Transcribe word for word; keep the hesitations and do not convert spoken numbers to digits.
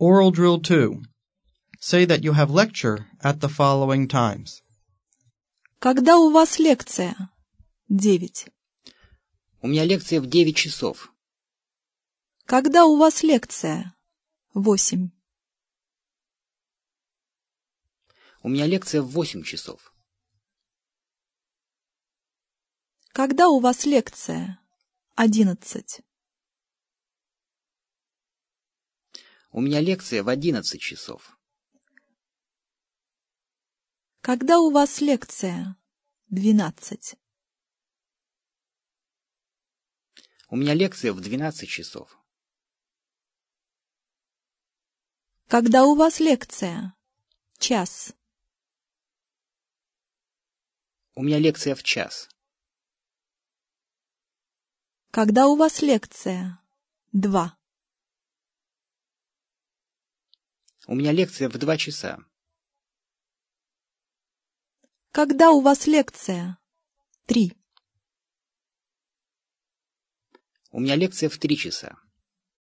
Oral Drill two. Say that you have lecture at the following times. Когда у вас лекция? Девять. У меня лекция в девять часов. Когда у вас лекция? Восемь. У меня лекция в восемь часов. Когда у вас лекция? Одиннадцать. У меня лекция в одиннадцать часов. Когда у вас лекция? Двенадцать. У меня лекция в двенадцать часов. Когда у вас лекция? Час. У меня лекция в час. Когда у вас лекция? Два. У меня лекция в два часа. Когда у вас лекция? Три. У меня лекция в три часа.